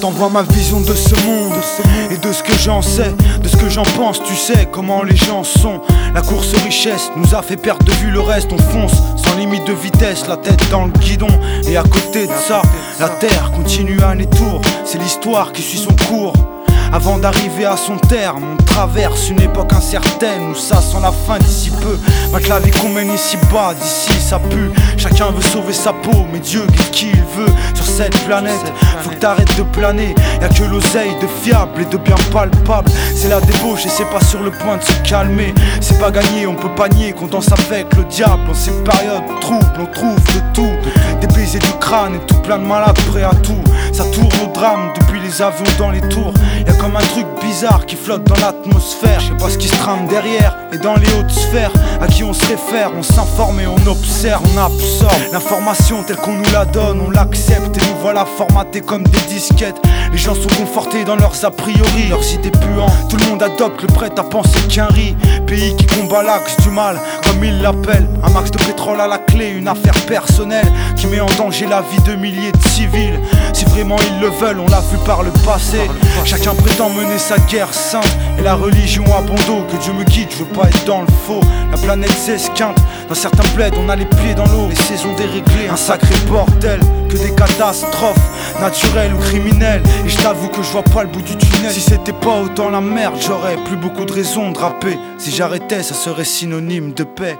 t'envoie ma vision de ce monde et de ce que j'en sais, de ce que j'en pense. Tu sais comment les gens sont. La course aux richesses nous a fait perdre de vue le reste. On fonce sans limite de vitesse, la tête dans le guidon. Et à côté de ça, la terre continue à aller tour. C'est l'histoire qui suit son cours. Avant d'arriver à son terme, on traverse une époque incertaine où ça sent la fin d'ici peu. Malgré la vie qu'on mène ici bas, d'ici ça pue. Chacun veut sauver sa peau, mais Dieu guide qui il veut sur cette planète. Faut que t'arrêtes de planer, y'a que l'oseille de fiable et de bien palpable. C'est la débauche et c'est pas sur le point de se calmer. C'est pas gagné, on peut pas nier qu'on danse avec le diable. En ces périodes troubles, on trouve de tout. Des baisers du crâne et tout plein de malades prêts à tout. Ça tourne au drame depuis les avions dans les tours. Y'a comme un truc bizarre qui flotte dans l'atmosphère. Je sais pas ce qui se trame derrière et dans les hautes sphères. À qui on se réfère, on s'informe et on observe, on absorbe l'information telle qu'on nous la donne, on l'accepte et nous voilà formatés comme des disquettes. Les gens sont confortés dans leurs a priori, leurs idées puantes. Tout le monde adopte le prêt à penser qu'un riz. Pays qui combat l'axe du mal, comme ils l'appellent. Un max de pétrole à la clé, une affaire personnelle qui met en danger la vie de milliers de civils. Si vraiment ils le veulent, on l'a vu par le passé. Chacun prétend mener sa guerre sainte et la religion a bon dos. Que Dieu me guide, je veux pas être dans le faux. La planète s'esquinte, dans certains plaids on a les pieds dans l'eau. Les saisons déréglées, un sacré bordel. Que des catastrophes, naturelles ou criminelles. Et je t'avoue que je vois pas le bout du tunnel. Si c'était pas autant la merde, j'aurais plus beaucoup de raisons de rapper. Si j'arrêtais, ça serait synonyme de paix.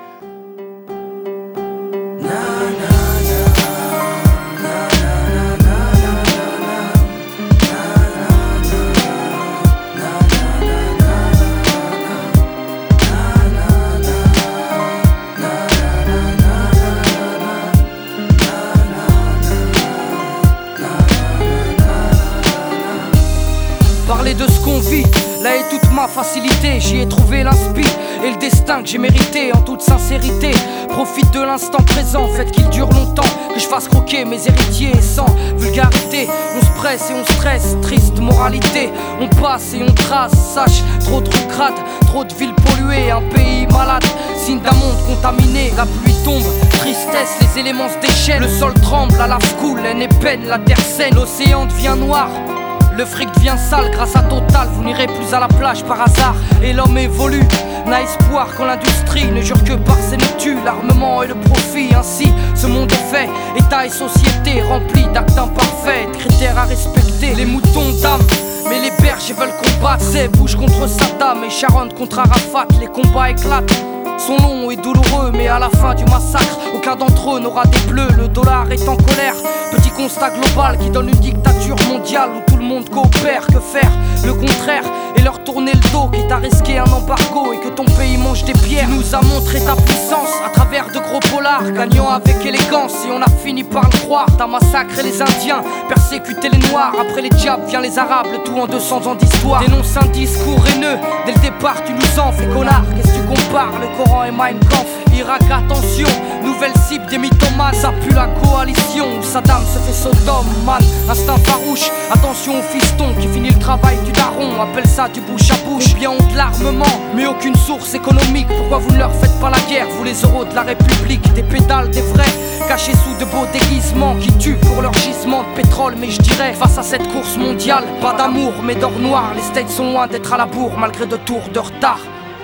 Parler de ce qu'on vit, là est toute ma facilité. J'y ai trouvé l'inspi et le destin que j'ai mérité en toute sincérité. Profite de l'instant présent, faites qu'il dure longtemps. Que je fasse croquer mes héritiers sans vulgarité. On se presse et on stresse, triste moralité. On passe et on trace, sache, trop de trucs crades, trop de villes polluées, un pays malade. Signe d'un monde contaminé, la pluie tombe, tristesse, les éléments se déchaînent. Le sol tremble, la lave coule, haine et peine, la terre saigne. L'océan devient noir, le fric devient sale grâce à Total. Vous n'irez plus à la plage par hasard. Et l'homme évolue, n'a espoir quand l'industrie ne jure que par ses noctus, l'armement et le profit. Ainsi ce monde est fait, état et société remplis d'actes imparfaits, de critères à respecter. Les moutons d'âme, mais les bergers veulent combattre. C'est Bush contre Saddam et Sharon contre Arafat. Les combats éclatent, sont longs et douloureux, mais à la fin du massacre, aucun d'entre eux n'aura des bleus. Le dollar est en colère, petit constat global qui donne une dictature mondiale où tout le monde coopère. Que faire? Le contraire, et leur tourner le dos, quitte à risquer un embargo et que ton pays mange des pierres. Tu nous as montré ta puissance à travers de gros polars, gagnant avec élégance et on a fini par le croire. T'as massacré les Indiens, persécuté les Noirs. Après les diables vient les Arabes, le tout en 200 ans d'histoire. Dénonce un discours haineux, dès le départ tu nous en fais connard. Qu'est-ce que tu compares? Le Coran et Mein Kampf. Irak, attention, nouvelle cible des mythomanes. Ça pue la coalition où Saddam se fait Sodome, man. Instinct farouche, attention au fiston qui finit le travail du daron. Appelle ça du bouche à bouche. Ou bien on de l'armement, mais aucune source économique. Pourquoi vous ne leur faites pas la guerre, vous les euros de la République? Des pédales, des vrais, cachés sous de beaux déguisements qui tuent pour leur gisement de pétrole. Mais je dirais, face à cette course mondiale, pas d'amour mais d'or noir. Les States sont loin d'être à la bourre malgré 2 tours de retard.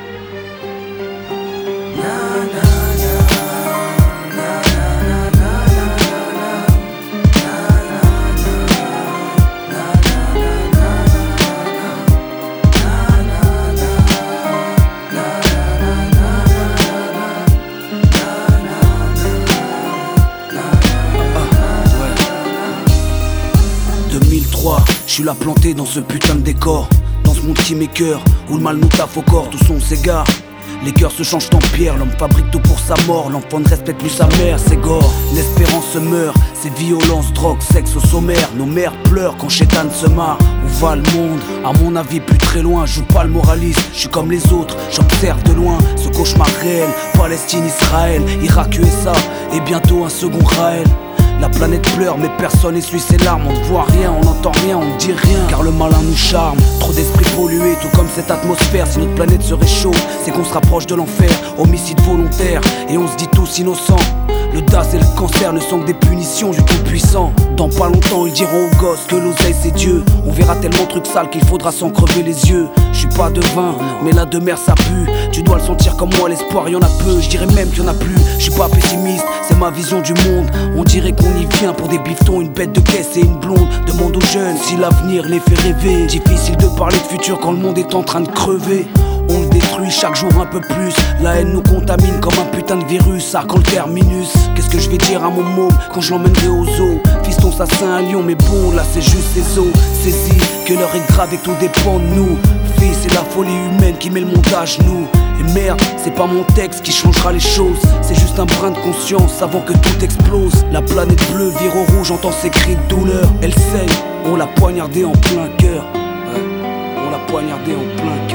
Je suis là planté dans ce putain de décor, dans ce monde qui m'écœure, où le mal nous taffe au corps, tout son s'égare. Les cœurs se changent en pierre, l'homme fabrique tout pour sa mort. L'enfant ne respecte plus sa mère, c'est gore. L'espérance se meurt, c'est violence, drogue, sexe au sommaire. Nos mères pleurent quand Chétan se marre. Où va le monde? À mon avis plus très loin. Je joue pas le moraliste, je suis comme les autres. J'observe de loin ce cauchemar réel. Palestine, Israël, Irak, USA et bientôt un second Raël. La planète pleure mais personne essuie ses larmes. On ne voit rien, on n'entend rien, on ne dit rien, car le malin nous charme. Trop d'esprits pollués, tout comme cette atmosphère. Si notre planète se réchauffe, c'est qu'on se rapproche de l'enfer. Homicide volontaire, et on se dit tous innocents. Le DAS et le cancer ne sont que des punitions du tout-puissant. Dans pas longtemps ils diront aux gosses que l'oseille c'est Dieu. On verra tellement de trucs sales qu'il faudra s'en crever les yeux. Je suis pas devin, mais la demeure ça pue. Tu dois le sentir comme moi, l'espoir y'en a peu. Je dirais même qu'il y en a plus, je suis pas pessimiste, c'est ma vision du monde. On dirait qu'on y vient pour des bifetons, une bête de caisse et une blonde. Demande aux jeunes si l'avenir les fait rêver. Difficile de parler de futur quand le monde est en train de crever. On le détruit chaque jour un peu plus. La haine nous contamine comme un putain de virus. Ça quand le terminus. Qu'est-ce que je vais dire à mon môme quand je l'emmènerai au zoo? Fiston ça c'est un lion mais bon là c'est juste ses os. Saisis que l'heure est grave et que tout dépend de nous. Fils c'est la folie humaine qui met le monde à genoux. Et merde, c'est pas mon texte qui changera les choses. C'est juste un brin de conscience avant que tout explose. La planète bleue vire au rouge, entend ses cris de douleur. Elle saigne, on l'a poignardée en plein cœur. Ouais. On l'a poignardée en plein cœur.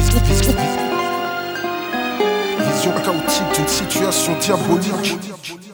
Chaotique d'une situation diabolique.